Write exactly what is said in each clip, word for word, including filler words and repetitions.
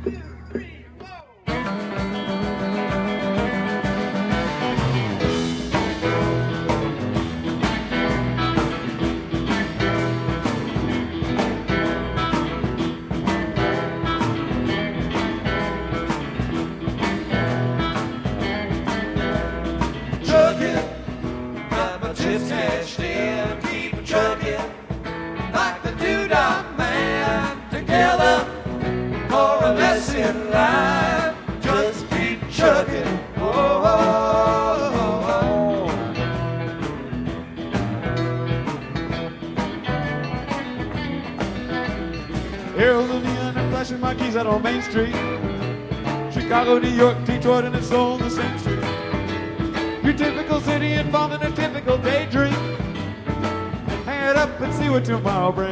Heroes of neon and flashing marquees out on Main Street. Chicago, New York, Detroit, and it's all on the same street. Your typical city involved in a typical daydream. Hang it up and see what tomorrow brings.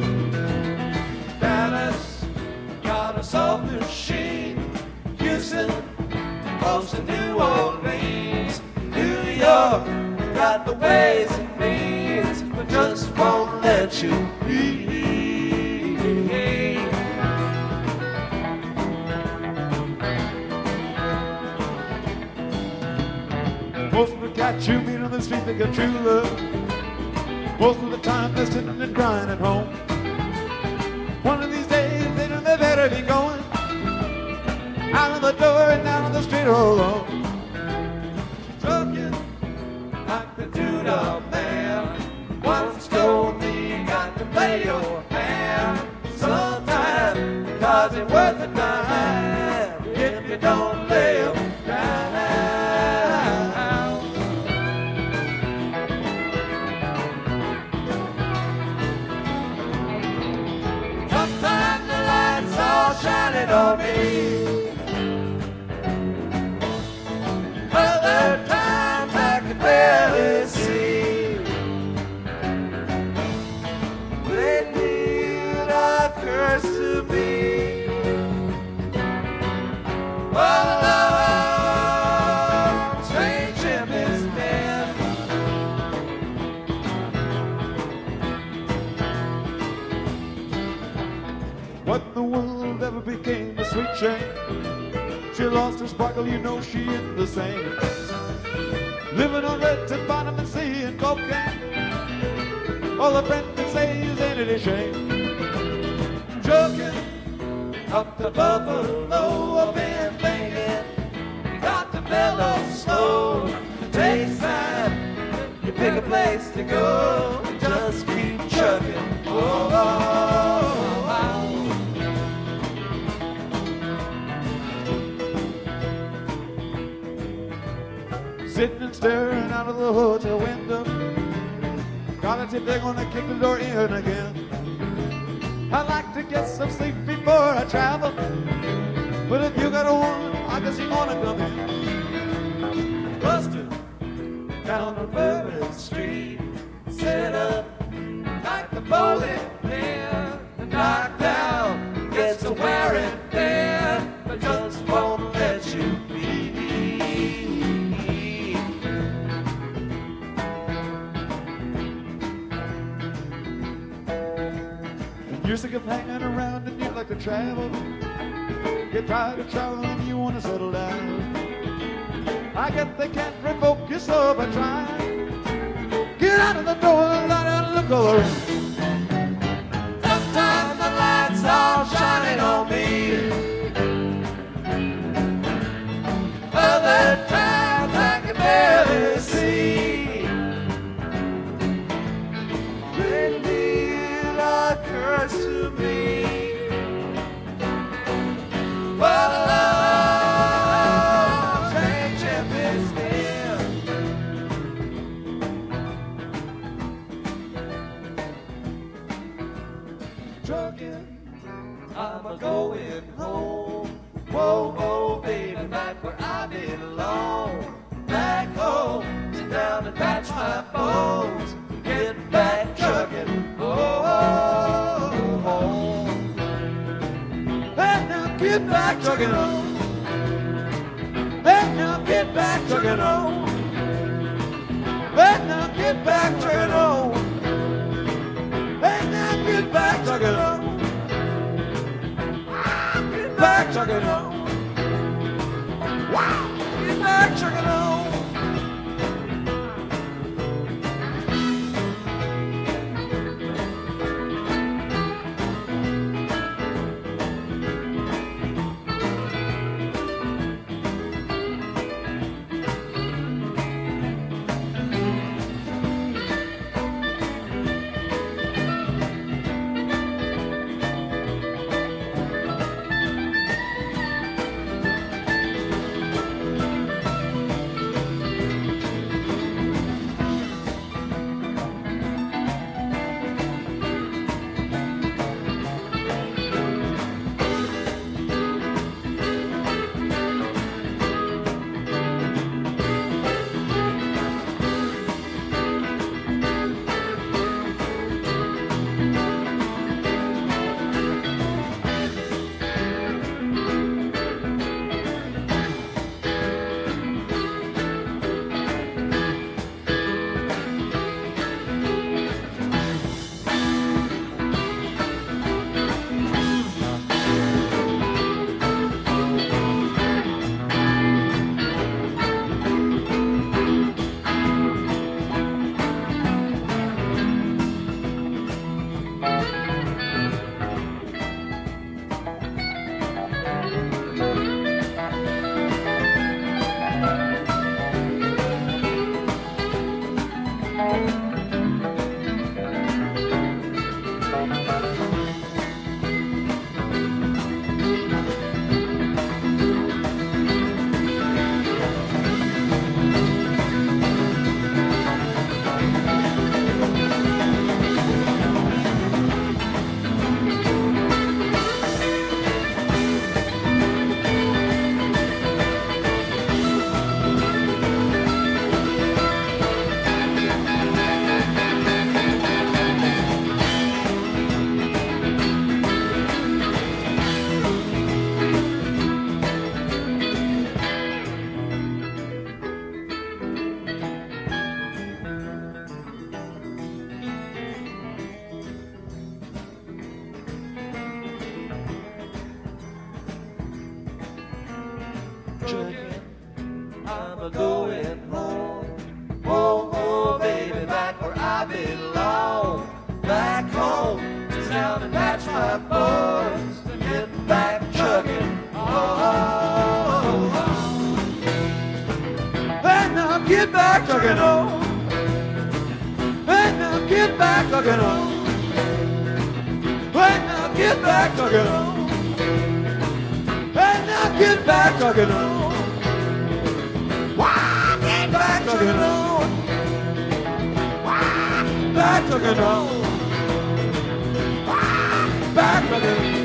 Dallas got a soft machine. Houston, close to New Orleans. New York got the ways and means, but just won't let you be. Most of the cats you meet on the street think of true love. Most of the time they're sitting and crying at home. One of these days they know they better be going out of the door and down on the street all alone. Trucking like the Judah man once told me you got to play your hand sometime, cause it's worth a dime if you don't lay 'em down. Sometimes the lights all shining on me, other times I can barely see. Lately it occurs to me, all alone, strange him is dead. What in the world ever became a sweet Jane? She lost her sparkle, you know she ain't the same. Living on red to vitamin C and cocaine. All her friends can say is ain't it a shame? Joking up the Buffalo, I've been thinking you got to mellow slow. It takes time, you pick a place to go, just keep chugging. Oh, oh, oh, oh. Sitting and staring out of the hotel window. Gotta tip they're gonna kick the door in again. I like to get some sleep before I travel, but if you got a woman, I guess you wanna come in. Busted down on Bourbon Street, set up like the bowling pin, and knocked down, gets to wearing thin, but just won't let you be. You're sick of hanging around and you like to travel. Get tired of traveling, you want to settle down. I guess they can't revoke your soul by trying. Get out of the door and lie down and look all around. Sometimes the lights all shining on me, other times I can barely see. Lately it occurs to me, well, alone, strange ship is near. Trucking, I'm a-going home. Whoa, whoa, baby, back where I belong. Back home, sit down and patch my bones. Get back trucking, oh, oh, oh. Hey, now get back trucking on. Hey, now get back trucking on. Hey, now get back trucking on. Hey, now get back trucking on. Get back back trucking home. Wow, get back trucking home. I'm a going home. Whoa, whoa, baby, back where I belong. Back home, to town and match my boys. To get back trucking. Oh, oh, oh. And now get back trucking home. And now get back trucking home. And now get back trucking home. And now get back trucking home. Back trucking home. Back trucking home. Back trucking home.